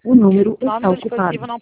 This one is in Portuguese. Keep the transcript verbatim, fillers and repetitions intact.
O número Nome está do dispositivo ocupado. não